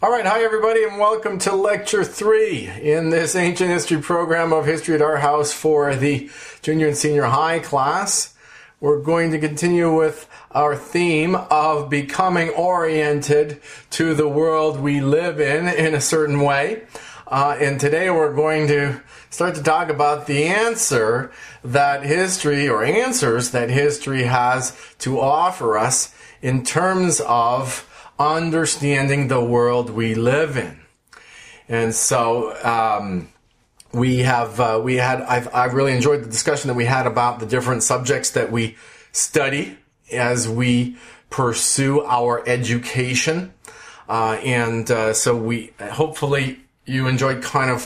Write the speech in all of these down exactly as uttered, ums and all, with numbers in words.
All right, hi everybody, and welcome to Lecture three in this Ancient History program of History at Our House for the junior and senior high class. We're going to continue with our theme of becoming oriented to the world we live in in a certain way. Uh, and today we're going to start to talk about the answer that history, or answers that history has to offer us in terms of understanding the world we live in. And so um, we have uh, we had I've I've really enjoyed the discussion that we had about the different subjects that we study as we pursue our education, uh, and uh, so we hopefully you enjoyed kind of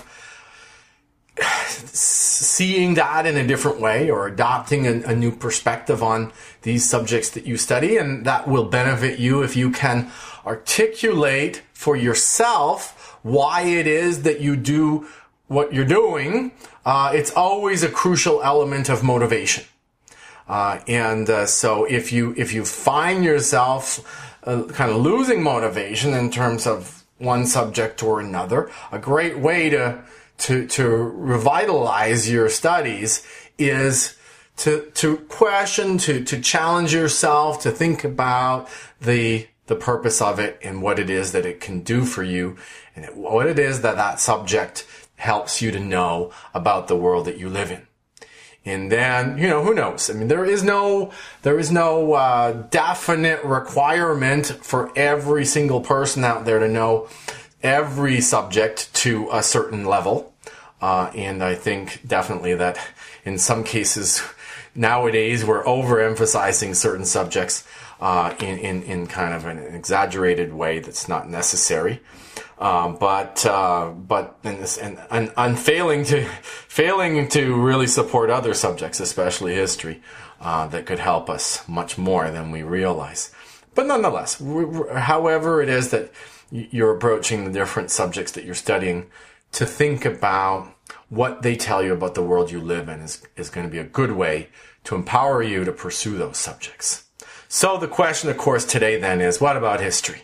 seeing that in a different way, or adopting a, a new perspective on these subjects that you study, and that will benefit you if you can articulate for yourself why it is that you do what you're doing. Uh, it's always a crucial element of motivation, uh, and uh, so if you if you find yourself uh, kind of losing motivation in terms of one subject or another, a great way to to to revitalize your studies is to to question, to to challenge yourself, to think about the the purpose of it and what it is that it can do for you, and what it is that that subject helps you to know about the world that you live in. And then, you know, who knows? I mean, there is no there is no uh, definite requirement for every single person out there to know every subject to a certain level. Uh, and I think definitely that in some cases nowadays we're overemphasizing certain subjects uh, in, in, in kind of an exaggerated way that's not necessary. Um, but uh, but in this, and, and, and failing to failing to really support other subjects, especially history, uh, that could help us much more than we realize. But nonetheless, however it is that you're approaching the different subjects that you're studying, to think about what they tell you about the world you live in is, is going to be a good way to empower you to pursue those subjects. So the question, of course, today then is, what about history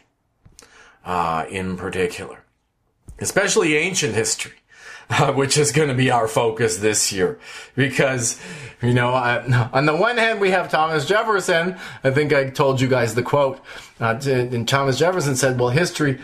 uh, in particular? Especially ancient history, uh, which is going to be our focus this year. Because, you know, I, on the one hand, we have Thomas Jefferson. I think I told you guys the quote. Uh, and Thomas Jefferson said, well, history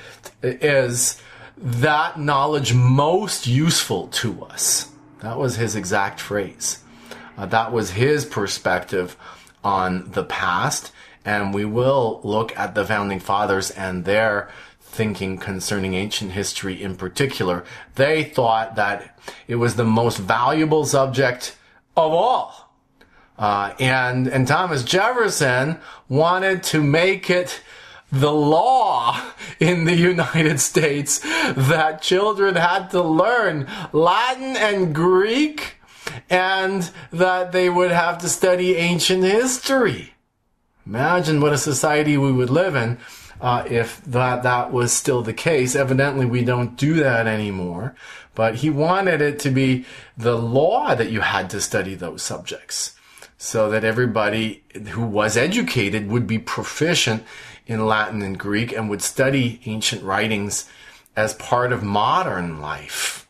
is that knowledge most useful to us. That was his exact phrase. Uh, that was his perspective on the past. And we will look at the Founding Fathers and their thinking concerning ancient history in particular. They thought that it was the most valuable subject of all. Uh, and, and Thomas Jefferson wanted to make it the law in the United States that children had to learn Latin and Greek, and that they would have to study ancient history. Imagine what a society we would live in uh, if that, that was still the case. Evidently, we don't do that anymore. But he wanted it to be the law that you had to study those subjects, so that everybody who was educated would be proficient in Latin and Greek and would study ancient writings as part of modern life.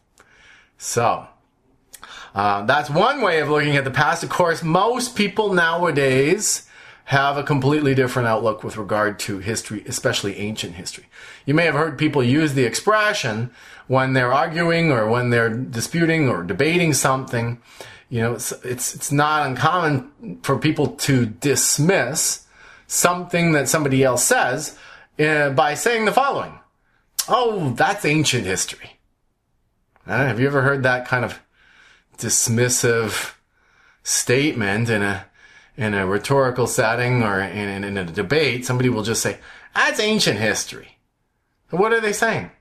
So, uh, that's one way of looking at the past. Of course, most people nowadays have a completely different outlook with regard to history, especially ancient history. You may have heard people use the expression when they're arguing or when they're disputing or debating something. You know, it's, it's, it's not uncommon for people to dismiss something that somebody else says uh, by saying the following: oh, that's ancient history. Uh, have you ever heard that kind of dismissive statement in a in a rhetorical setting or in, in a debate? Somebody will just say, that's ancient history. What are they saying?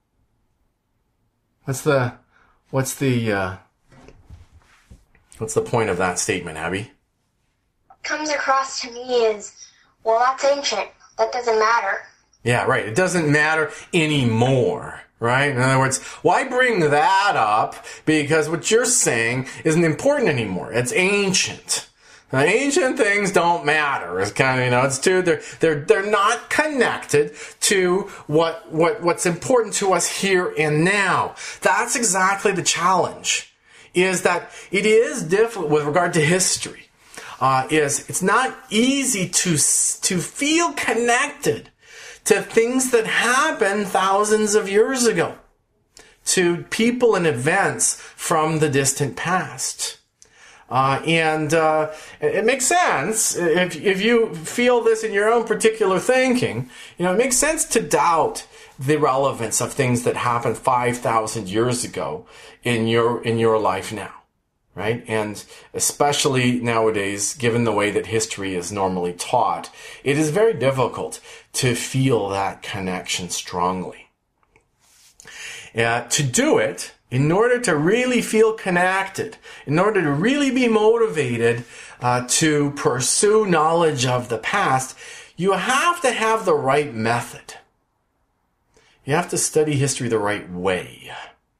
What's the what's the uh, what's the point of that statement, Abby? Comes across to me is, well, that's ancient. That doesn't matter. Yeah, right. It doesn't matter anymore, right? In other words, why bring that up? Because what you're saying isn't important anymore. It's ancient. The ancient things don't matter. It's kind of, you know, it's too, they're, they're, they're not connected to what, what, what's important to us here and now. That's exactly the challenge, is that it is difficult with regard to history. Uh, is it's not easy to, to feel connected to things that happened thousands of years ago, to people and events from the distant past. Uh, and uh, it makes sense if if you feel this in your own particular thinking. You know, it makes sense to doubt the relevance of things that happened five thousand years ago in your in your life now, right? And especially nowadays, given the way that history is normally taught, it is very difficult to feel that connection strongly. Uh, to do it, in order to really feel connected, in order to really be motivated uh, to pursue knowledge of the past, you have to have the right method. You have to study history the right way.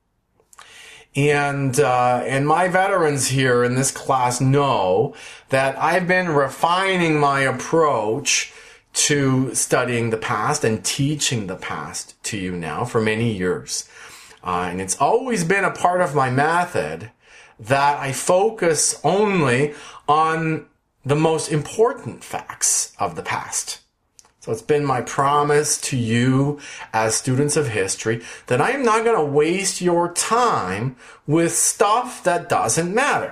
And uh, and my veterans here in this class know that I've been refining my approach to studying the past and teaching the past to you now for many years. Uh, and it's always been a part of my method that I focus only on the most important facts of the past. So it's been my promise to you as students of history that I am not going to waste your time with stuff that doesn't matter.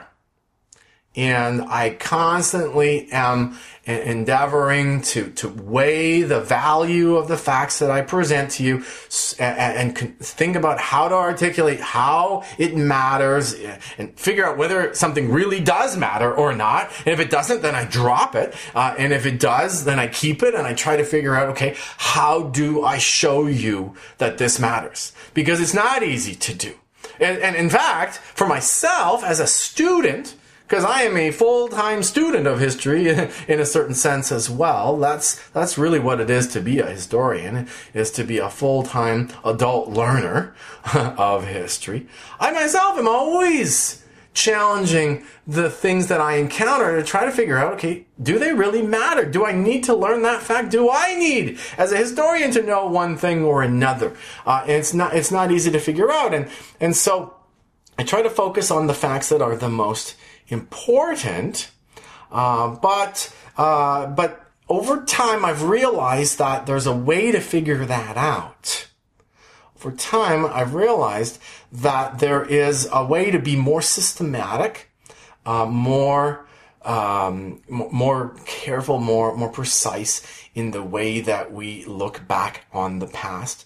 And I constantly am endeavoring to, to weigh the value of the facts that I present to you and, and think about how to articulate how it matters and figure out whether something really does matter or not. And if it doesn't, then I drop it. Uh, and if it does, then I keep it and I try to figure out, okay, how do I show you that this matters? Because it's not easy to do. And, and in fact, for myself as a student, because I am a full-time student of history in a certain sense as well. That's that's really what it is to be a historian, is to be a full-time adult learner of history. I myself am always challenging the things that I encounter to try to figure out, okay, do they really matter? Do I need to learn that fact? Do I need, as a historian, to know one thing or another? Uh, and it's not it's not easy to figure out. And and so I try to focus on the facts that are the most important, uh, but uh, but over time I've realized that there's a way to figure that out. Over time I've realized that there is a way to be more systematic, uh, more um, m- more careful, more more precise in the way that we look back on the past.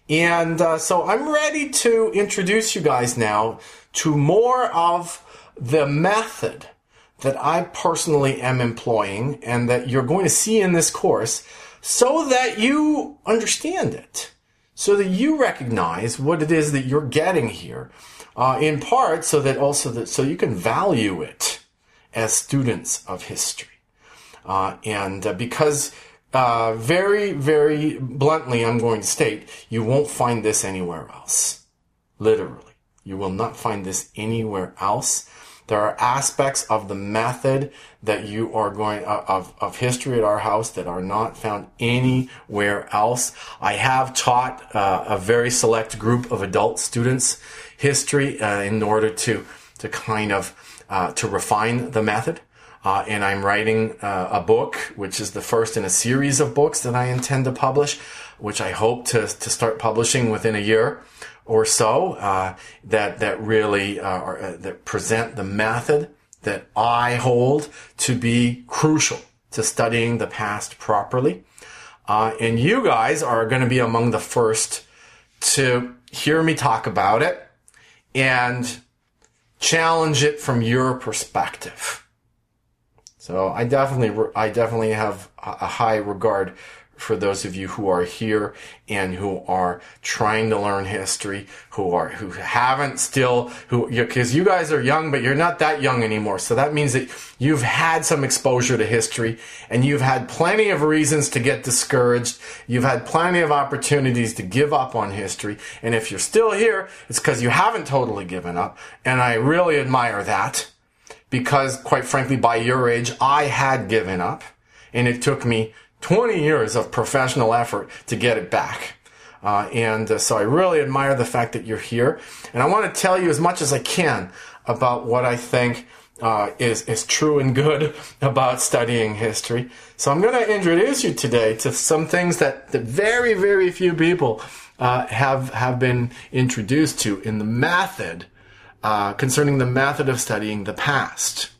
And uh, so I'm ready to introduce you guys now to more of the method that I personally am employing and that you're going to see in this course so that you understand it, so that you recognize what it is that you're getting here, uh, in part so that also that so you can value it as students of history. Uh, and uh, because uh, very, very bluntly, I'm going to state, you won't find this anywhere else. Literally. You will not find this anywhere else. There are aspects of the method that you are going, of, of history at our house that are not found anywhere else. I have taught uh, a very select group of adult students history uh, in order to, to kind of, uh, to refine the method. Uh, and I'm writing uh, a book, which is the first in a series of books that I intend to publish, which I hope to, to start publishing within a year or so, uh, that, that really, uh, are, uh, that present the method that I hold to be crucial to studying the past properly. Uh, and you guys are going to be among the first to hear me talk about it and challenge it from your perspective. So I definitely, I definitely have a high regard for those of you who are here and who are trying to learn history, who are, who haven't still, who, because you guys are young, but you're not that young anymore. So that means that you've had some exposure to history and you've had plenty of reasons to get discouraged. You've had plenty of opportunities to give up on history. And if you're still here, it's because you haven't totally given up. And I really admire that. because, quite frankly, by your age, I had given up, and it took me twenty years of professional effort to get it back. Uh, and uh, so I really admire the fact that you're here. And I want to tell you as much as I can about what I think uh, is, is true and good about studying history. So I'm going to introduce you today to some things that, that very, very few people uh, have, have been introduced to in the method, uh, concerning the method of studying the past.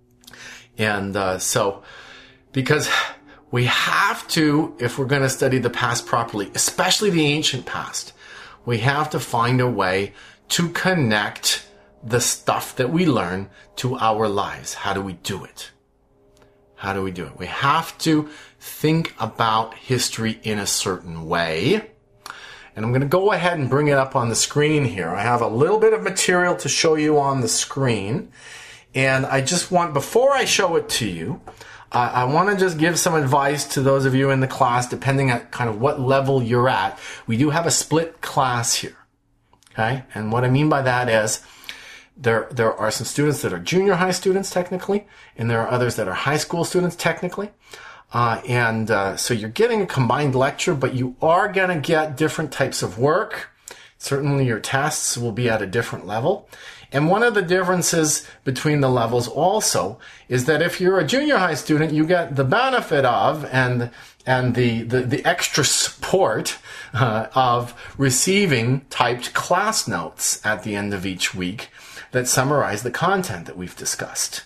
And uh, so, because we have to, if we're going to study the past properly, especially the ancient past, we have to find a way to connect the stuff that we learn to our lives. How do we do it? How do we do it? We have to think about history in a certain way. And I'm going to go ahead and bring it up on the screen here. I have a little bit of material to show you on the screen. And I just want, before I show it to you, Uh, I want to just give some advice to those of you in the class, depending on kind of what level you're at. We do have a split class here, okay? And what I mean by that is there there are some students that are junior high students technically, and there are others that are high school students technically. Uh, and uh, so you're getting a combined lecture, but you are going to get different types of work. Certainly your tests will be at a different level. And one of the differences between the levels also is that if you're a junior high student, you get the benefit of and and the, the, the extra support uh, of receiving typed class notes at the end of each week that summarize the content that we've discussed.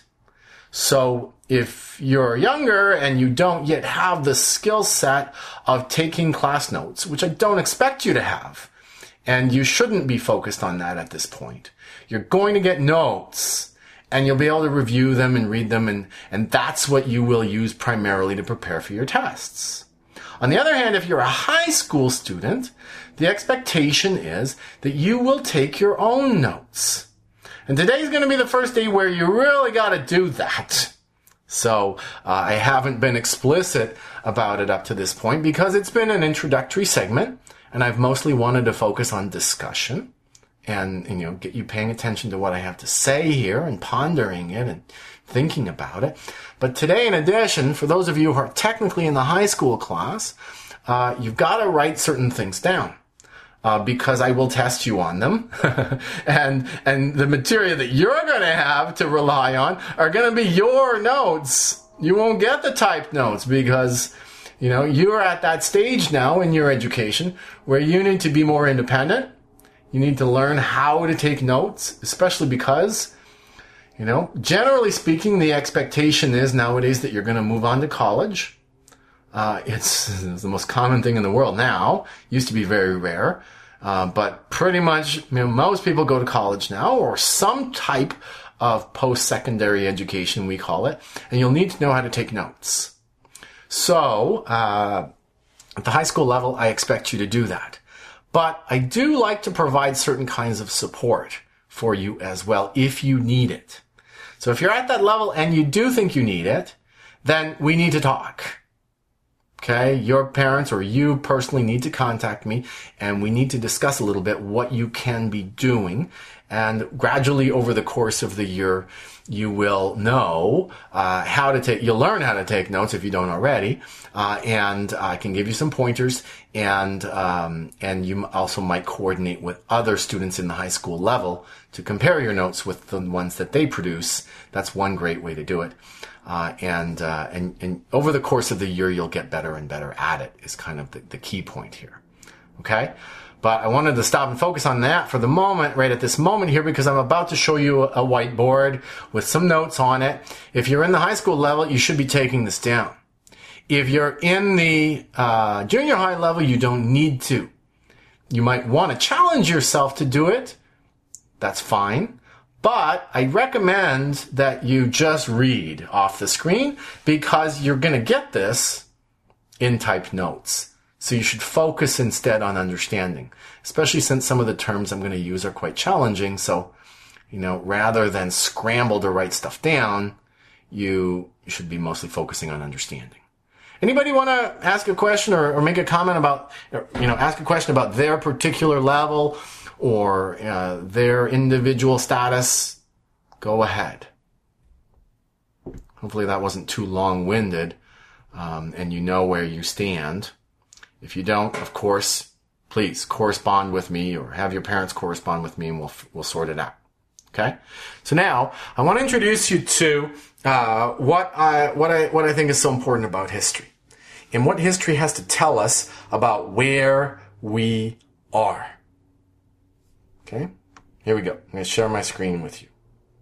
So if you're younger and you don't yet have the skill set of taking class notes, which I don't expect you to have, and you shouldn't be focused on that at this point, you're going to get notes, and you'll be able to review them and read them, and, and that's what you will use primarily to prepare for your tests. On the other hand, if you're a high school student, the expectation is that you will take your own notes. And today's going to be the first day where you really got to do that. So uh, I haven't been explicit about it up to this point because it's been an introductory segment, and I've mostly wanted to focus on discussion. And, you know, get you paying attention to what I have to say here and pondering it and thinking about it. But today, in addition, for those of you who are technically in the high school class, uh, you've got to write certain things down. Uh, because I will test you on them. and, and the material that you're going to have to rely on are going to be your notes. You won't get the typed notes because, you know, you're at that stage now in your education where you need to be more independent. You need to learn how to take notes, especially because, you know, generally speaking, the expectation is nowadays that you're going to move on to college. Uh, it's, it's the most common thing in the world now. Used to be very rare. Uh, but pretty much, you know, most people go to college now or some type of post-secondary education, we call it. And you'll need to know how to take notes. So, uh, at the high school level, I expect you to do that. But I do like to provide certain kinds of support for you as well if you need it. So if you're at that level and you do think you need it, then we need to talk. Okay? Your parents or you personally need to contact me and we need to discuss a little bit what you can be doing. And gradually over the course of the year, you will know uh, how to take, you'll learn how to take notes if you don't already, uh, and I can give you some pointers, and um, and you also might coordinate with other students in the high school level to compare your notes with the ones that they produce. That's one great way to do it. Uh, and, uh, and and over the course of the year, you'll get better and better at it, is kind of the, the key point here. Okay? But I wanted to stop and focus on that for the moment, right at this moment here, because I'm about to show you a whiteboard with some notes on it. If you're in the high school level, you should be taking this down. If you're in the uh, junior high level, you don't need to. You might want to challenge yourself to do it. That's fine. But I recommend that you just read off the screen because you're going to get this in typed notes. So you should focus instead on understanding, especially since some of the terms I'm going to use are quite challenging. So, you know, rather than scramble to write stuff down, you should be mostly focusing on understanding. Anybody want to ask a question or, or make a comment about, you know, ask a question about their particular level or uh, their individual status? Go ahead. Hopefully that wasn't too long-winded, um, and you know where you stand. If you don't, of course, please correspond with me or have your parents correspond with me and we'll, we'll sort it out. Okay? So now I want to introduce you to, uh, what I, what I, what I think is so important about history and what history has to tell us about where we are. Okay? Here we go. I'm going to share my screen with you.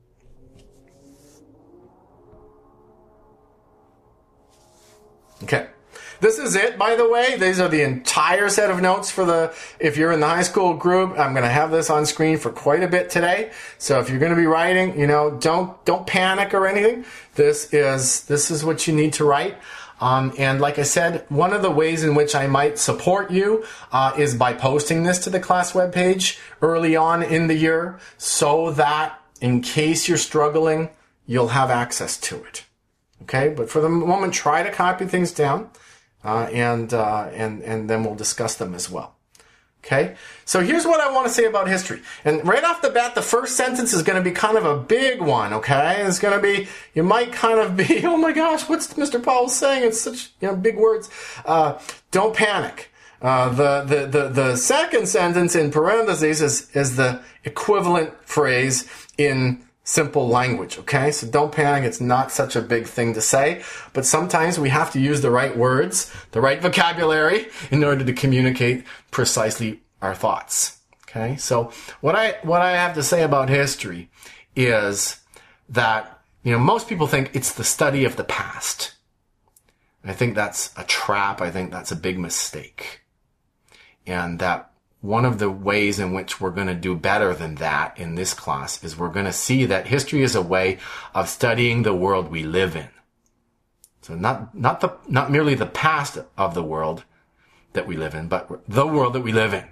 Okay. This is it, by the way. These are the entire set of notes for the, if you're in the high school group, I'm going to have this on screen for quite a bit today. So if you're going to be writing, you know, don't, don't panic or anything. This is, this is what you need to write. Um, and like I said, one of the ways in which I might support you, uh, is by posting this to the class webpage early on in the year so that in case you're struggling, you'll have access to it. Okay. But for the moment, try to copy things down. Uh, and, uh, and, and then we'll discuss them as well. Okay? So here's what I want to say about history. And right off the bat, the first sentence is going to be kind of a big one, okay? It's going to be, you might kind of be, oh my gosh, what's Mister Powell saying? It's such, you know, big words. Uh, don't panic. Uh, the, the, the, the second sentence in parentheses is, is the equivalent phrase in simple language, okay? So don't panic. It's not such a big thing to say, but sometimes we have to use the right words, the right vocabulary in order to communicate precisely our thoughts, okay? So what I, what I have to say about history is that, you know, most people think it's the study of the past. I think that's a trap. I think that's a big mistake. And that one of the ways in which we're going to do better than that in this class is we're going to see that history is a way of studying the world we live in. So not, not the, not merely the past of the world that we live in, but the world that we live in.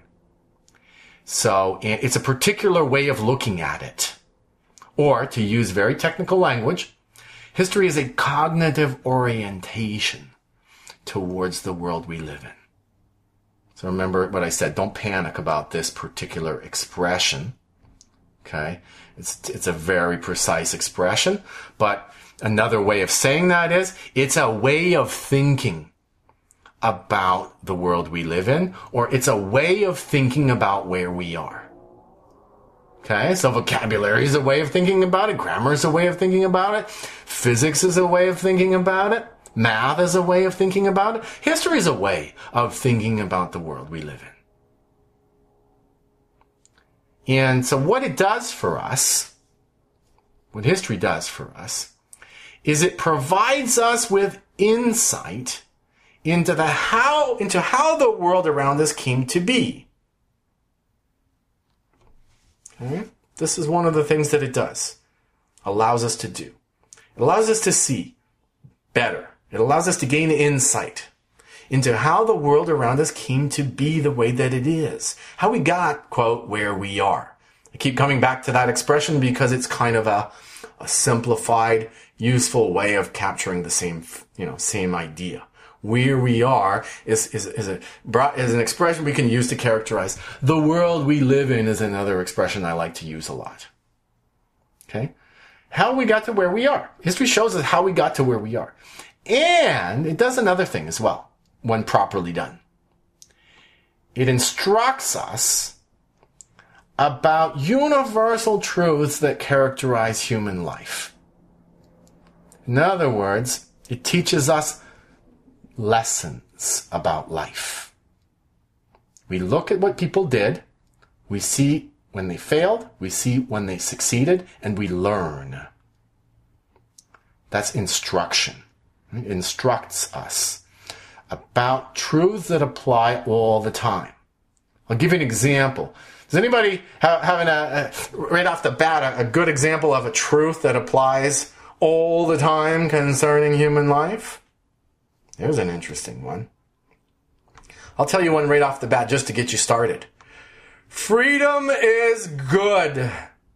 So it's a particular way of looking at it. Or to use very technical language, history is a cognitive orientation towards the world we live in. So remember what I said, don't panic about this particular expression. Okay? It's, it's a very precise expression, but another way of saying that is, it's a way of thinking about the world we live in, or it's a way of thinking about where we are. Okay? So vocabulary is a way of thinking about it, grammar is a way of thinking about it, physics is a way of thinking about it, math is a way of thinking about it. History is a way of thinking about the world we live in. And so what it does for us, what history does for us, is it provides us with insight into the how, into how the world around us came to be. Okay? This is one of the things that it does, allows us to do. It allows us to see better. It allows us to gain insight into how the world around us came to be the way that it is. How we got, quote, where we are. I keep coming back to that expression because it's kind of a, a simplified, useful way of capturing the same, you know, same idea. Where we are is, is, is, a, is an expression we can use to characterize the world we live in is another expression I like to use a lot. Okay? How we got to where we are. History shows us how we got to where we are. And it does another thing as well, when properly done. It instructs us about universal truths that characterize human life. In other words, it teaches us lessons about life. We look at what people did, we see when they failed, we see when they succeeded, and we learn. That's instruction. It instructs us about truths that apply all the time. I'll give you an example. Does anybody have, having a, a right off the bat a, a good example of a truth that applies all the time concerning human life? There's an interesting one. I'll tell you one right off the bat just to get you started. Freedom is good.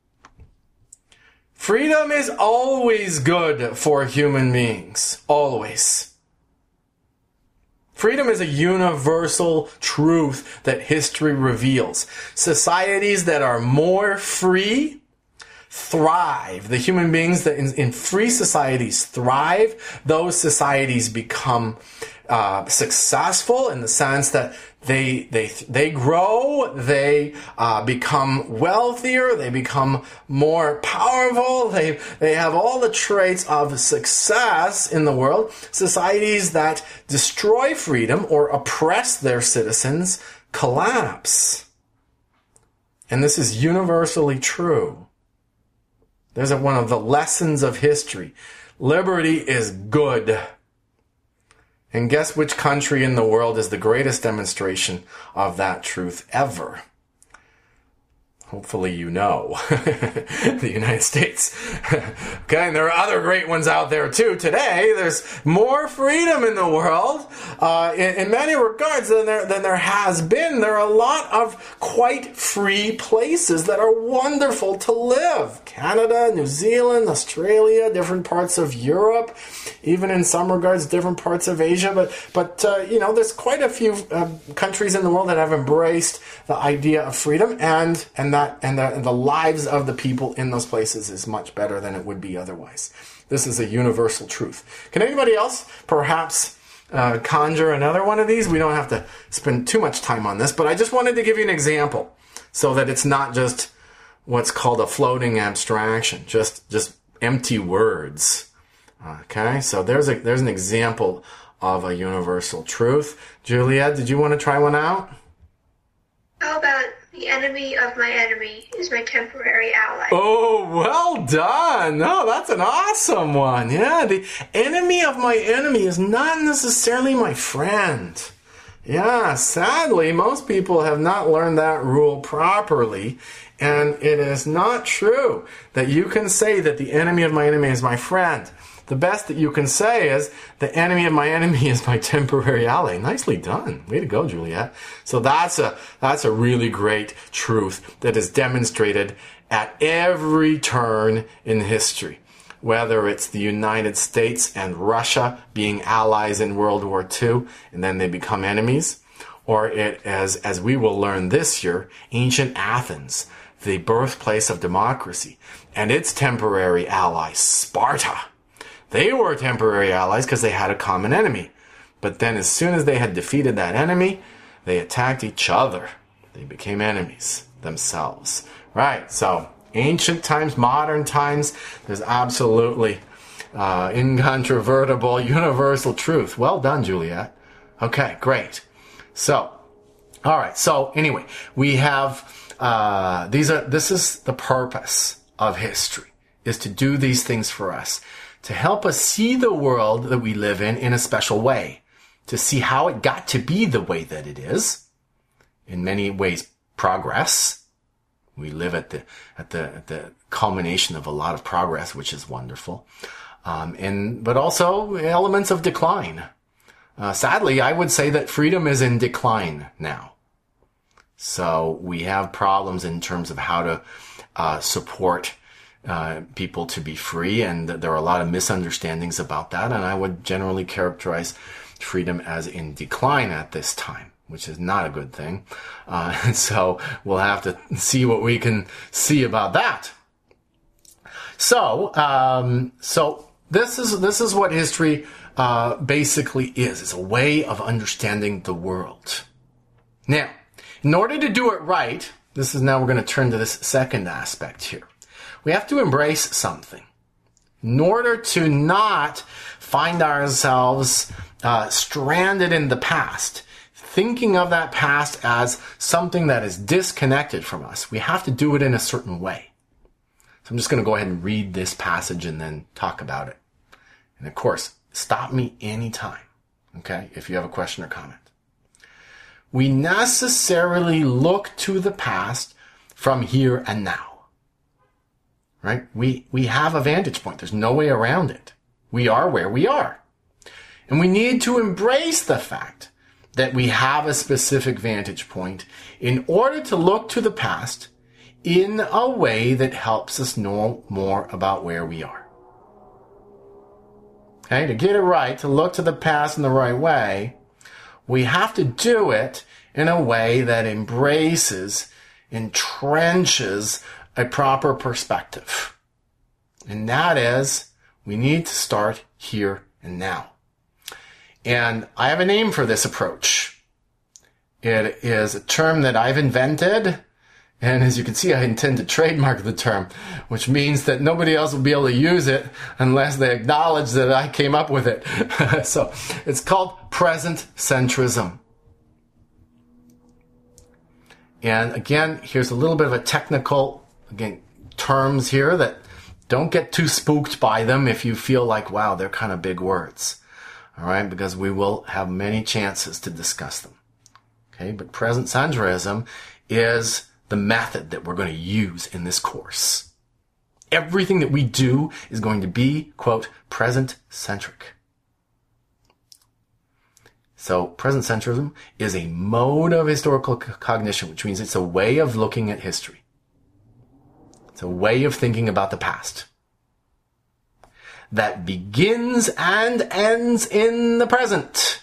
Freedom is always good for human beings. Always. Freedom is a universal truth that history reveals. Societies that are more free thrive. The human beings that in, in free societies thrive, those societies become uh, successful in the sense that they they they grow, they uh, become wealthier, they become more powerful, they they have all the traits of success in the world. Societies that destroy freedom or oppress their citizens collapse. And this is universally true. There's one of the lessons of history. Liberty is good. And guess which country in the world is the greatest demonstration of that truth ever? Hopefully you know. The United States. Okay, and there are other great ones out there too. Today, there's more freedom in the world, uh, in, in many regards than there, than there has been. There are a lot of quite free places that are wonderful to live. Canada, New Zealand, Australia, different parts of Europe, even in some regards, different parts of Asia. But, but uh, you know, there's quite a few uh, countries in the world that have embraced the idea of freedom, and, and that And the, and the lives of the people in those places is much better than it would be otherwise. This is a universal truth. Can anybody else perhaps uh, conjure another one of these? We don't have to spend too much time on this, but I just wanted to give you an example so that it's not just what's called a floating abstraction, just just empty words. Okay, so there's a there's an example of a universal truth. Juliet, did you want to try one out? How about the enemy of my enemy is my temporary ally? Oh, well done. No, that's an awesome one. Yeah, the enemy of my enemy is not necessarily my friend. Yeah, sadly, most people have not learned that rule properly. And it is not true that you can say that the enemy of my enemy is my friend. The best that you can say is, the enemy of my enemy is my temporary ally. Nicely done. Way to go, Juliet. So that's a, that's a really great truth that is demonstrated at every turn in history. Whether it's the United States and Russia being allies in World War Two, and then they become enemies, or it as, as we will learn this year, ancient Athens, the birthplace of democracy, and its temporary ally, Sparta. They were temporary allies because they had a common enemy. But then as soon as they had defeated that enemy, they attacked each other. They became enemies themselves. Right, so ancient times, modern times, there's absolutely uh, incontrovertible, universal truth. Well done, Juliet. Okay, great. So, all right, so anyway, we have, uh, these are, this is the purpose of history, is to do these things for us, to help us see the world that we live in in a special way, to see how it got to be the way that it is. In many ways, progress. We live at the at the at the culmination of a lot of progress, which is wonderful. Um, and but also elements of decline. Uh, sadly, I would say that freedom is in decline now. So we have problems in terms of how to uh, support Uh, people to be free, and there are a lot of misunderstandings about that, and I would generally characterize freedom as in decline at this time, which is not a good thing. Uh, and so we'll have to see what we can see about that. So, um, so this is this is what history uh, basically is. It's a way of understanding the world. Now, in order to do it right, this is now we're going to turn to this second aspect here. We have to embrace something in order to not find ourselves uh, stranded in the past, thinking of that past as something that is disconnected from us. We have to do it in a certain way. So I'm just going to go ahead and read this passage and then talk about it. And of course, stop me anytime, okay, if you have a question or comment. We necessarily look to the past from here and now. Right? We, we have a vantage point. There's no way around it. We are where we are. And we need to embrace the fact that we have a specific vantage point in order to look to the past in a way that helps us know more about where we are. Okay? To get it right, to look to the past in the right way, we have to do it in a way that embraces, entrenches, a proper perspective. And that is, we need to start here and now. And I have a name for this approach. It is a term that I've invented. And as you can see, I intend to trademark the term, which means that nobody else will be able to use it unless they acknowledge that I came up with it. So it's called present centrism. And again, here's a little bit of a technical, again, terms here that don't get too spooked by them if you feel like, wow, they're kind of big words. All right, because we will have many chances to discuss them. Okay, but present centrism is the method that we're going to use in this course. Everything that we do is going to be, quote, present-centric. So present centrism is a mode of historical c- cognition, which means it's a way of looking at history. It's a way of thinking about the past that begins and ends in the present.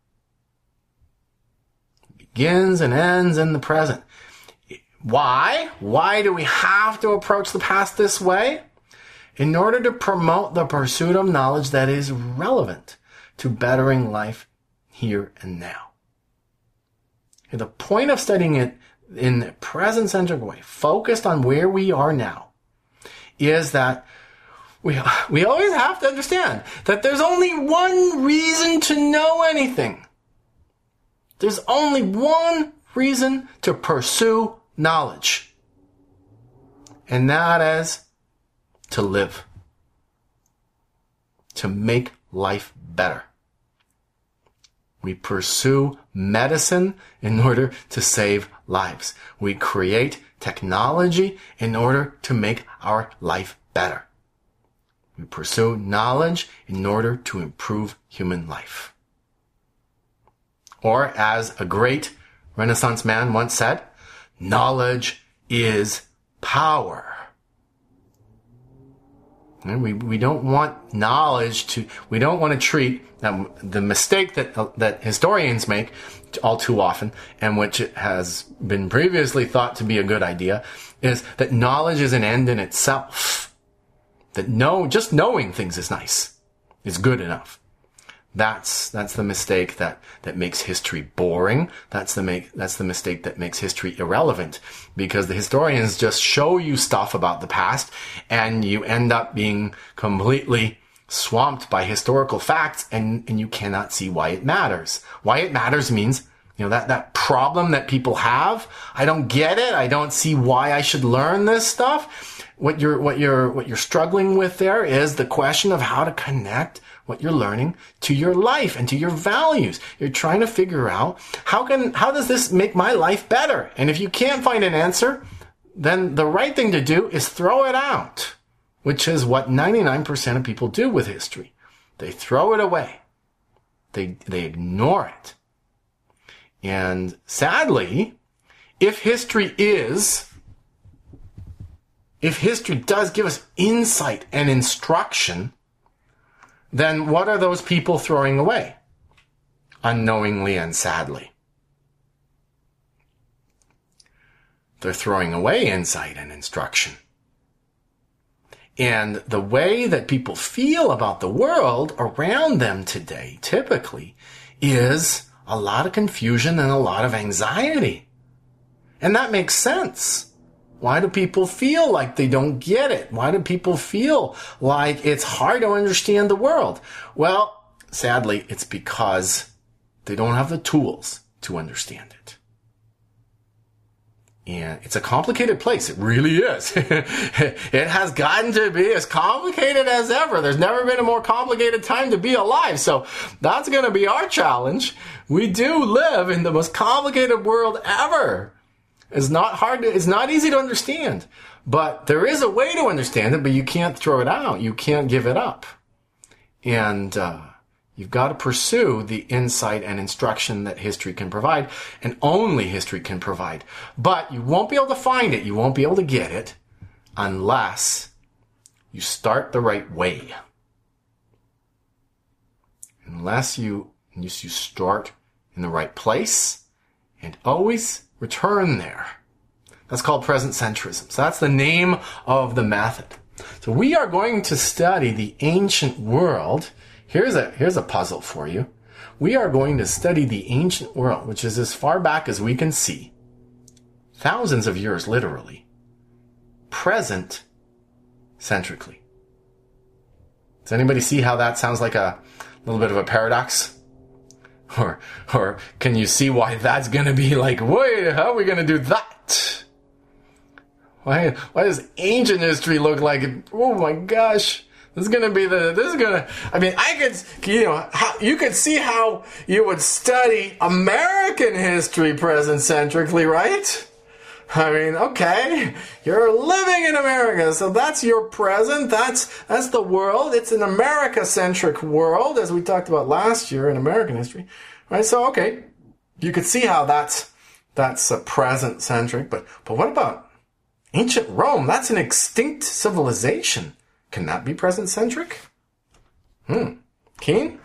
Begins and ends in the present. Why? Why do we have to approach the past this way? In order to promote the pursuit of knowledge that is relevant to bettering life here and now. And the point of studying it in a present-centric way, focused on where we are now, is that we, we always have to understand that there's only one reason to know anything. There's only one reason to pursue knowledge. And that is to live. To make life better. We pursue medicine in order to save lives. We create technology in order to make our life better. We pursue knowledge in order to improve human life. Or as a great Renaissance man once said, knowledge is power. And we, we don't want knowledge to, we don't want to treat um, the mistake that, uh, that historians make all too often, and which has been previously thought to be a good idea, is that knowledge is an end in itself. That no, just knowing things is nice. Is good enough. That's, that's the mistake that, that makes history boring. That's the make, that's the mistake that makes history irrelevant. Because the historians just show you stuff about the past and you end up being completely swamped by historical facts and, and you cannot see why it matters. Why it matters means, you know, that, that problem that people have. I don't get it. I don't see why I should learn this stuff. What you're, what you're, what you're struggling with there is the question of how to connect what you're learning to your life and to your values. You're trying to figure out how can, how does this make my life better? And if you can't find an answer, then the right thing to do is throw it out, which is what ninety-nine percent of people do with history. They throw it away. They, they ignore it. And sadly, if history is, if history does give us insight and instruction, then what are those people throwing away? Unknowingly and sadly. They're throwing away insight and instruction. And the way that people feel about the world around them today, typically, is a lot of confusion and a lot of anxiety. And that makes sense. Why do people feel like they don't get it? Why do people feel like it's hard to understand the world? Well, sadly, it's because they don't have the tools to understand it. And it's a complicated place. It really is. It has gotten to be as complicated as ever. There's never been a more complicated time to be alive. So that's going to be our challenge. We do live in the most complicated world ever. It's not hard to, it's not easy to understand, but there is a way to understand it, but you can't throw it out. You can't give it up. And, uh, you've got to pursue the insight and instruction that history can provide, and only history can provide. But you won't be able to find it. You won't be able to get it unless you start the right way. Unless you, you start in the right place and always return there. That's called present centrism. So that's the name of the method. So we are going to study the ancient world. Here's a, here's a puzzle for you. We are going to study the ancient world, which is as far back as we can see. Thousands of years, literally. Present centrically. Does anybody see how that sounds like a little bit of a paradox? Or, or can you see why that's going to be like, wait, how are we going to do that? Why, why does ancient history look like, oh my gosh, this is going to be the, this is going to, I mean, I could, you know, how, you could see how you would study American history present centrically, right? I mean, okay, you're living in America, so that's your present, that's that's the world. It's an America-centric world, as we talked about last year in American history, right? So, okay, you could see how that's that's a present-centric, but but what about ancient Rome? That's an extinct civilization. Can that be present-centric? Hmm. Keen?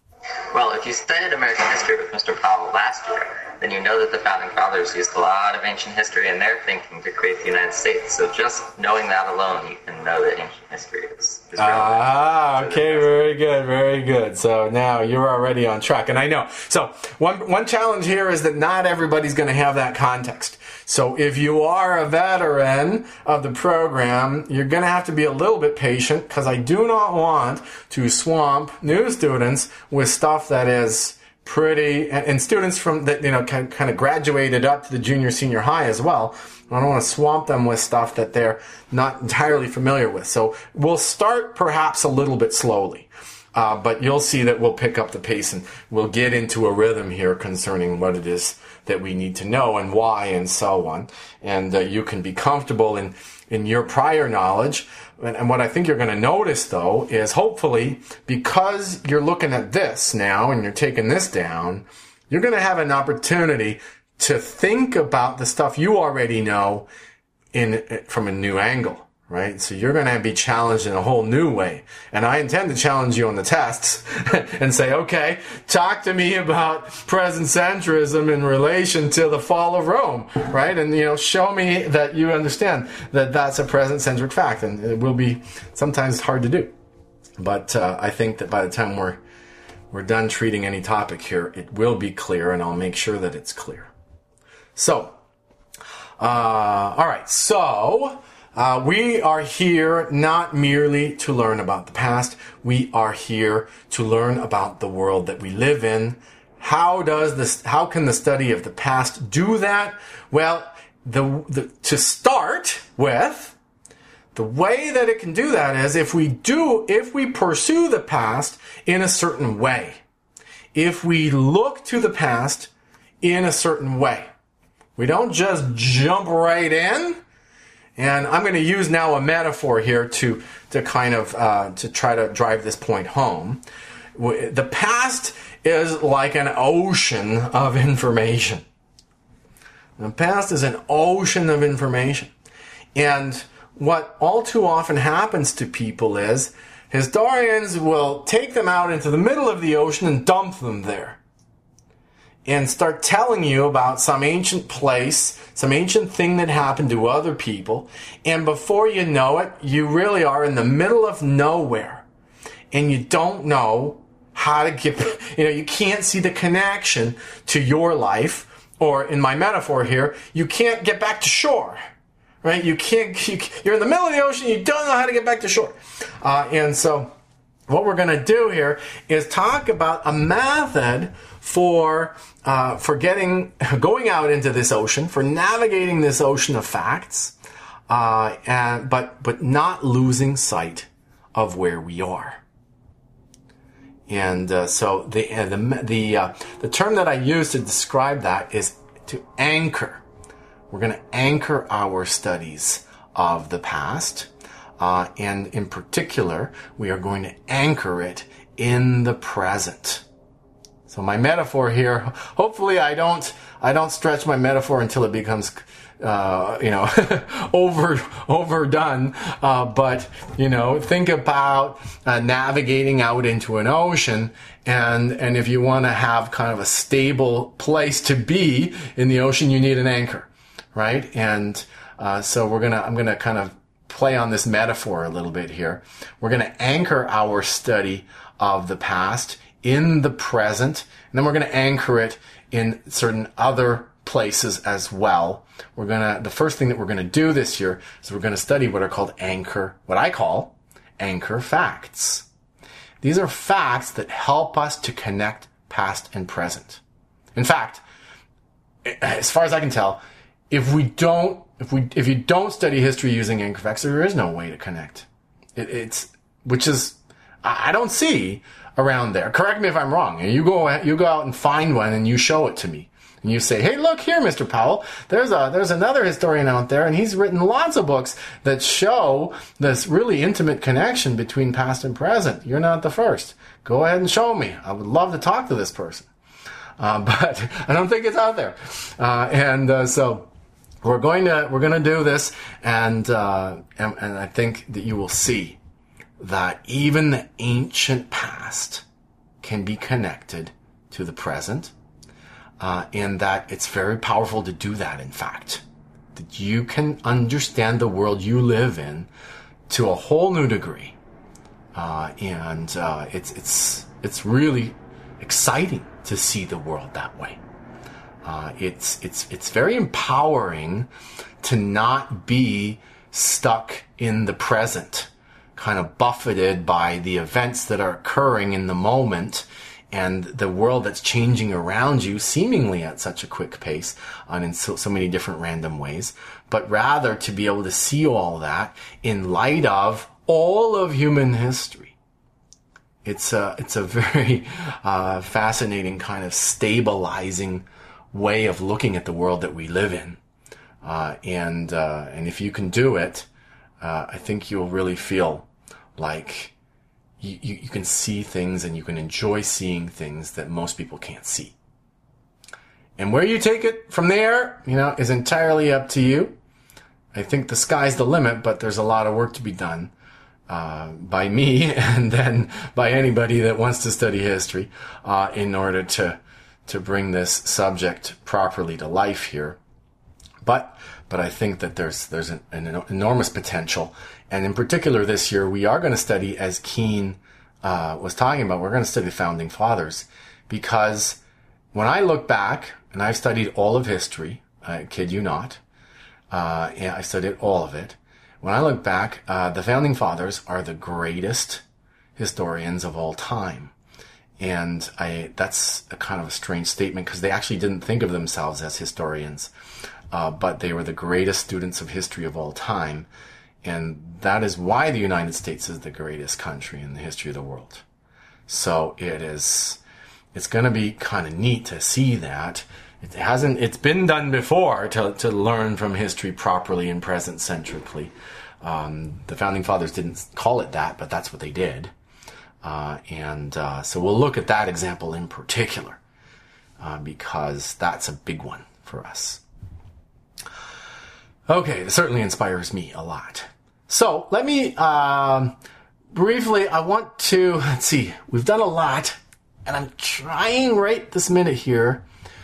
Well, if you studied American history with Mister Powell last year, then you know that the Founding Fathers used a lot of ancient history in their thinking to create the United States. So just knowing that alone, you can know that ancient history is, is Ah, okay, very good, very good. So now you're already on track. And I know. So one one challenge here is that not everybody's going to have that context. So if you are a veteran of the program, you're going to have to be a little bit patient, because I do not want to swamp new students with stuff that is pretty, and students from that, you know, kind of graduated up to the junior, senior high as well. I don't want to swamp them with stuff that they're not entirely familiar with. So we'll start perhaps a little bit slowly. Uh, but you'll see that we'll pick up the pace and we'll get into a rhythm here concerning what it is that we need to know and why and so on. And uh, you can be comfortable in, in your prior knowledge. And, and what I think you're going to notice, though, is hopefully because you're looking at this now and you're taking this down, you're going to have an opportunity to think about the stuff you already know in from a new angle. Right? So you're going to be challenged in a whole new way. And I intend to challenge you on the tests and say, okay, talk to me about present centrism in relation to the fall of Rome, right? And, you know, show me that you understand that that's a present centric fact. And it will be sometimes hard to do. But uh, I think that by the time we're, we're done treating any topic here, it will be clear, and I'll make sure that it's clear. So, uh, all right. So, Uh, we are here not merely to learn about the past. We are here to learn about the world that we live in. How does this, how can the study of the past do that? Well, the, the, to start with, the way that it can do that is if we do, if we pursue the past in a certain way. If we look to the past in a certain way. We don't just jump right in. And I'm going to use now a metaphor here to to kind of uh, to try to drive this point home. The past is like an ocean of information. The past is an ocean of information. And what all too often happens to people is historians will take them out into the middle of the ocean and dump them there. And start telling you about some ancient place, some ancient thing that happened to other people. And before you know it, you really are in the middle of nowhere. And you don't know how to get, you know, you can't see the connection to your life. Or in my metaphor here, you can't get back to shore. Right? You can't, you, you're in the middle of the ocean, you don't know how to get back to shore. Uh, and so what we're going to do here is talk about a method for uh, for getting going out into this ocean, for navigating this ocean of facts, uh, and but but not losing sight of where we are. And uh, so the uh, the the uh, the term that I use to describe that is to anchor. We're going to anchor our studies of the past, uh, and in particular, we are going to anchor it in the present. So my metaphor here, hopefully I don't, I don't stretch my metaphor until it becomes, uh, you know, over, overdone. Uh, but, you know, think about uh, navigating out into an ocean. And, and if you want to have kind of a stable place to be in the ocean, you need an anchor, right? And uh, so we're gonna, I'm gonna kind of play on this metaphor a little bit here. We're gonna anchor our study of the past in the present, and then we're gonna anchor it in certain other places as well. We're gonna, the first thing that we're gonna do this year is we're gonna study what are called anchor, what I call anchor facts. These are facts that help us to connect past and present. In fact, as far as I can tell, if we don't, if we, if you don't study history using anchor facts, there is no way to connect. It, it's, which is, I don't see around there. Correct me if I'm wrong. You go, you go out and find one and you show it to me. And you say, hey, look here, Mister Powell, there's a, there's another historian out there and he's written lots of books that show this really intimate connection between past and present. You're not the first. Go ahead and show me. I would love to talk to this person. Uh, but I don't think it's out there. Uh, and, uh, so we're going to, we're going to do this. And, uh, and, and I think that you will see that even the ancient past can be connected to the present. Uh, and that it's very powerful to do that, in fact. That you can understand the world you live in to a whole new degree. Uh, and, uh, it's, it's, it's really exciting to see the world that way. Uh, it's, it's, it's very empowering to not be stuck in the present, kind of buffeted by the events that are occurring in the moment and the world that's changing around you seemingly at such a quick pace and in so, so many different random ways, but rather to be able to see all that in light of all of human history. It's a, it's a very uh, fascinating kind of stabilizing way of looking at the world that we live in. Uh, and, uh, and if you can do it, uh, I think you'll really feel like You, you, you can see things and you can enjoy seeing things that most people can't see. And where you take it from there, you know, is entirely up to you. I think the sky's the limit, but there's a lot of work to be done, uh, by me and then by anybody that wants to study history, uh, in order to, to bring this subject properly to life here. But, but I think that there's, there's an, an enormous potential. And in particular this year, we are going to study, as Keane uh, was talking about, we're going to study the Founding Fathers. Because when I look back, and I've studied all of history, I kid you not, uh, and I studied all of it. When I look back, uh, the Founding Fathers are the greatest historians of all time. And I, that's a kind of a strange statement because they actually didn't think of themselves as historians. Uh, but they were the greatest students of history of all time. And that is why the United States is the greatest country in the history of the world. So it is, it's going to be kind of neat to see that. It hasn't, it's been done before to, to learn from history properly and present centrically. Um, the Founding Fathers didn't call it that, but that's what they did. Uh, and, uh, so we'll look at that example in particular, uh, because that's a big one for us. Okay, it certainly inspires me a lot. So let me um, briefly, I want to, let's see, we've done a lot, and I'm trying right this minute here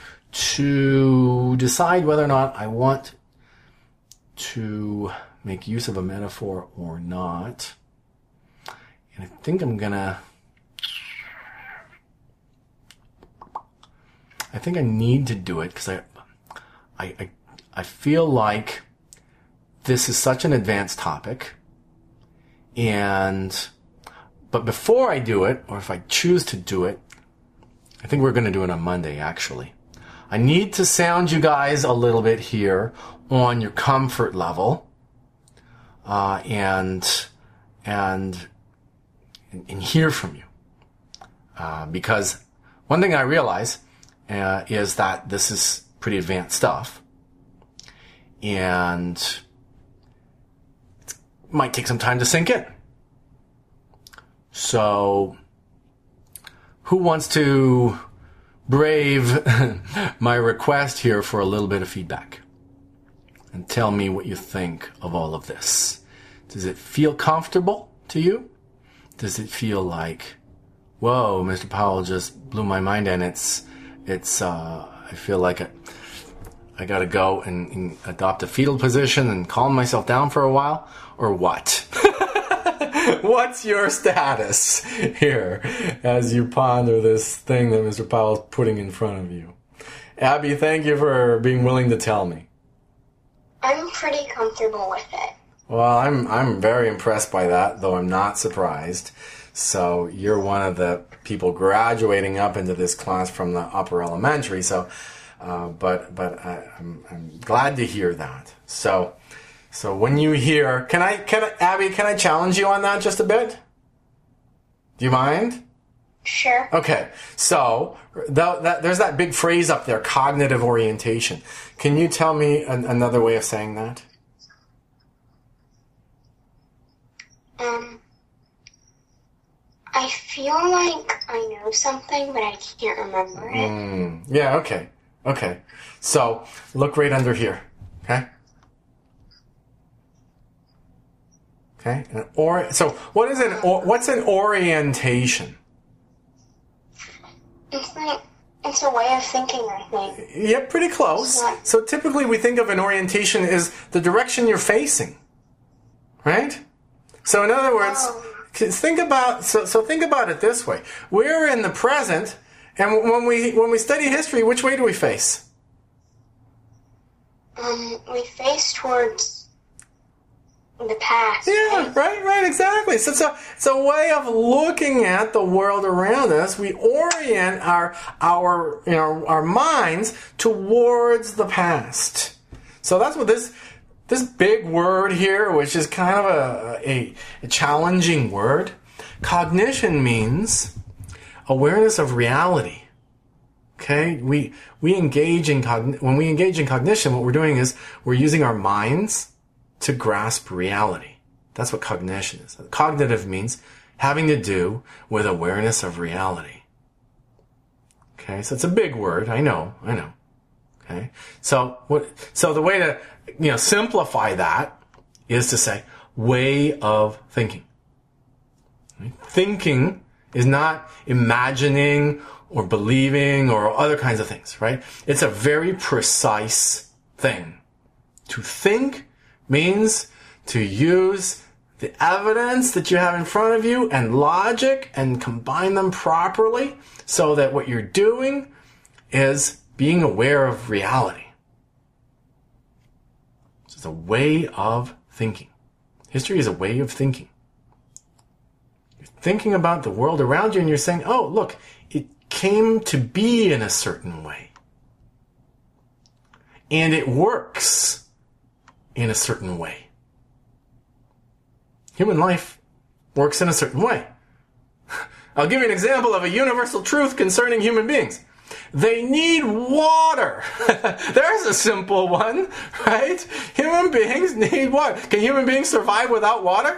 to decide whether or not I want to make use of a metaphor or not. And I think I'm gonna, I think I need to do it because I, I, I, I feel like this is such an advanced topic, and, but before I do it, or if I choose to do it, I think we're going to do it on Monday, actually. I need to sound you guys a little bit here on your comfort level, uh, and, and, and hear from you. Uh, because one thing I realize, uh, is that this is pretty advanced stuff, and might take some time to sink in. So, who wants to brave my request here for a little bit of feedback? And tell me what you think of all of this. Does it feel comfortable to you? Does it feel like, whoa, Mister Powell just blew my mind, and it's, it's, uh, I feel like a, I got to go and, and adopt a fetal position and calm myself down for a while, or what? What's your status here as you ponder this thing that Mister Powell is putting in front of you? Abby, thank you for being willing to tell me. I'm pretty comfortable with it. Well, I'm I'm very impressed by that, though I'm not surprised. So you're one of the people graduating up into this class from the upper elementary. So, uh, but but I, I'm I'm glad to hear that. So. So when you hear, can I, can I, Abby, can I challenge you on that just a bit? Do you mind? Sure. Okay. So that, that, there's that big phrase up there, cognitive orientation. Can you tell me an, another way of saying that? Um, I feel like I know something, but I can't remember it. Mm, yeah. Okay. Okay. So look right under here. Okay. Okay. An or, so what is an or, what's an orientation? It's like it's a way of thinking, I think. Yeah, pretty close. Yeah. So typically we think of an orientation as the direction you're facing, right? So in other words, Oh. think about so so think about it this way: we're in the present, and when we when we study history, which way do we face? Um, we face towards the past. Yeah, right, right, exactly. So it's a, it's a way of looking at the world around us. We orient our our you know our minds towards the past. So that's what this this big word here, which is kind of a a, a challenging word. Cognition means awareness of reality. Okay, we we engage in cogn- when we engage in cognition, what we're doing is we're using our minds to grasp reality. That's what cognition is. Cognitive means having to do with awareness of reality. Okay, so it's a big word. I know, I know. Okay, so what? So the way to you know simplify that is to say way of thinking. Right? Thinking is not imagining or believing or other kinds of things. Right? It's a very precise thing. To think means to use the evidence that you have in front of you and logic and combine them properly so that what you're doing is being aware of reality. So it's a way of thinking. History is a way of thinking. You're thinking about the world around you and you're saying, oh, look, it came to be in a certain way. And it works in a certain way. Human life works in a certain way. I'll give you an example of a universal truth concerning human beings. They need water. There's a simple one, right? Human beings need water. Can human beings survive without water?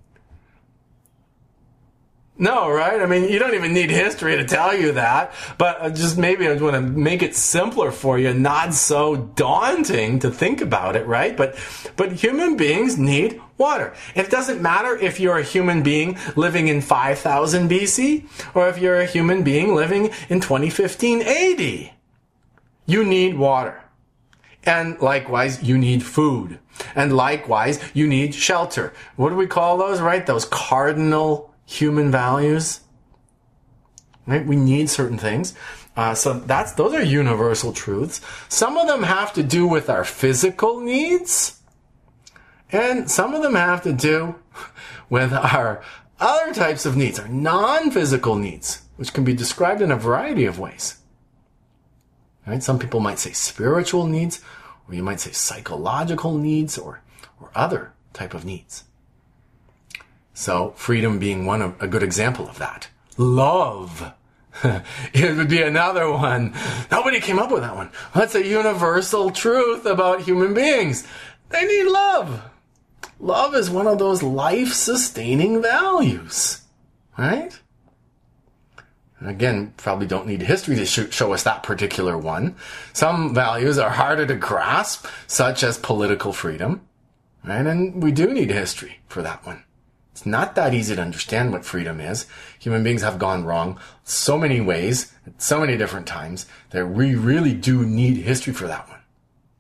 No, right? I mean, you don't even need history to tell you that. But just maybe I want to make it simpler for you, not so daunting to think about it, right? But but human beings need water. It doesn't matter if you're a human being living in five thousand B C or if you're a human being living in twenty fifteen A D. You need water. And likewise, you need food. And likewise, you need shelter. What do we call those, right? Those cardinal human values, right? We need certain things. Uh, so that's those are universal truths. Some of them have to do with our physical needs, and some of them have to do with our other types of needs, our non-physical needs, which can be described in a variety of ways. Right? Some people might say spiritual needs, or you might say psychological needs, or or other type of needs. So, freedom being one of, a good example of that. Love. It would be another one. Nobody came up with that one. That's a universal truth about human beings. They need love. Love is one of those life-sustaining values. Right? And again, probably don't need history to sh- show us that particular one. Some values are harder to grasp, such as political freedom. Right? And we do need history for that one. It's not that easy to understand what freedom is. Human beings have gone wrong so many ways, at so many different times, that we really do need history for that one.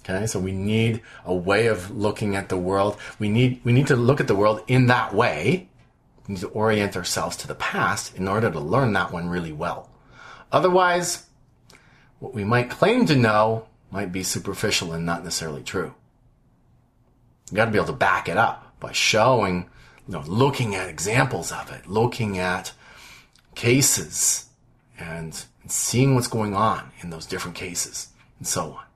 Okay, so we need a way of looking at the world. We need we need to look at the world in that way. We need to orient ourselves to the past in order to learn that one really well. Otherwise, what we might claim to know might be superficial and not necessarily true. You got to be able to back it up by showing, you know, looking at examples of it, looking at cases, and, and seeing what's going on in those different cases, and so on.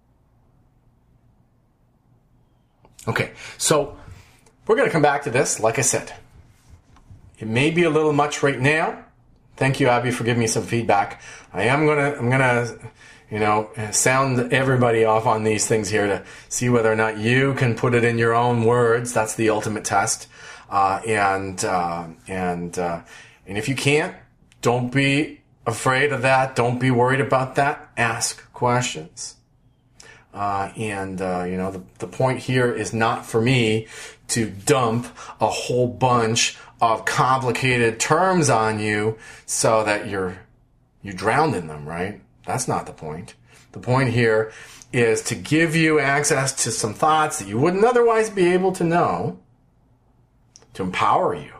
Okay, so we're going to come back to this. Like I said, it may be a little much right now. Thank you, Abby, for giving me some feedback. I am gonna, I'm gonna, you know, sound everybody off on these things here to see whether or not you can put it in your own words. That's the ultimate test. Uh, and uh, and uh, and if you can't, don't be afraid of that. Don't be worried about that. Ask questions. Uh, and, uh, you know, the, the point here is not for me to dump a whole bunch of complicated terms on you so that you're, you drowned in them, right? That's not the point. The point here is to give you access to some thoughts that you wouldn't otherwise be able to know, to empower you.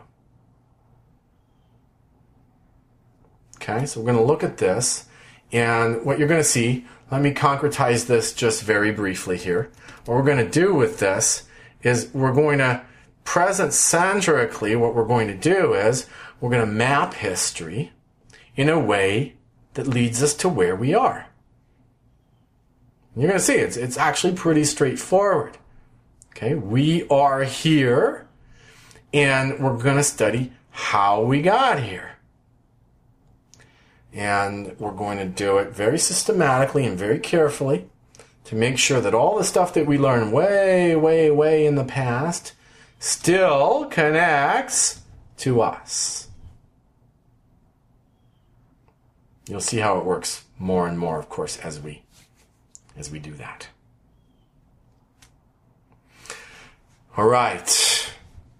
Okay, so we're going to look at this, and what you're going to see, let me concretize this just very briefly here. What we're going to do with this is we're going to, present-centrically, what we're going to do is we're going to map history in a way that leads us to where we are. And you're going to see it's, it's actually pretty straightforward. Okay, we are here, and we're going to study how we got here. And we're going to do it very systematically and very carefully to make sure that all the stuff that we learned way, way, way in the past still connects to us. You'll see how it works more and more, of course, as we as we do that. All right.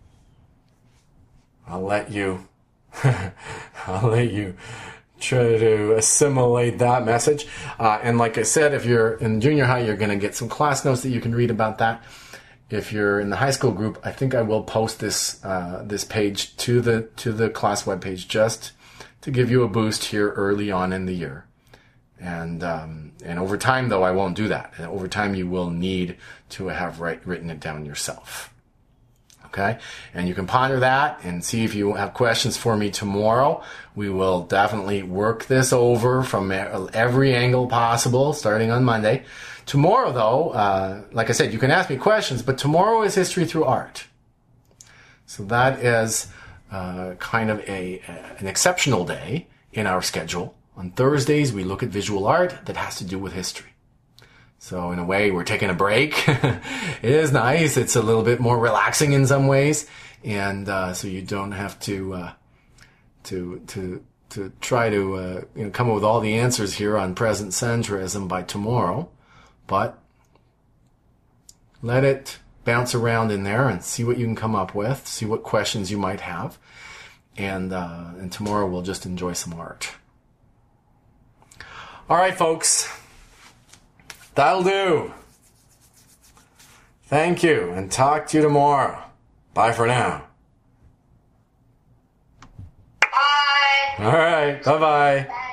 I'll let you I'll let you try to assimilate that message. Uh, and like I said, if you're in junior high, you're going to get some class notes that you can read about that. If you're in the high school group, I think I will post this uh, this page to the to the class webpage just to give you a boost here early on in the year. And um, and over time, though, I won't do that. And over time, you will need to have write, written it down yourself. Okay? And you can ponder that and see if you have questions for me tomorrow. We will definitely work this over from every angle possible, starting on Monday. Tomorrow, though, uh, like I said, you can ask me questions, but tomorrow is History Through Art. So that is uh, kind of a, an exceptional day in our schedule. On Thursdays, we look at visual art that has to do with history. So in a way, we're taking a break. It is nice. It's a little bit more relaxing in some ways. And uh, so you don't have to uh, to to to try to uh, you know, come up with all the answers here on present centrism by tomorrow. But let it bounce around in there and see what you can come up with, see what questions you might have. And, uh, and tomorrow we'll just enjoy some art. All right, folks. That'll do. Thank you, and talk to you tomorrow. Bye for now. Bye. All right, bye-bye. Bye.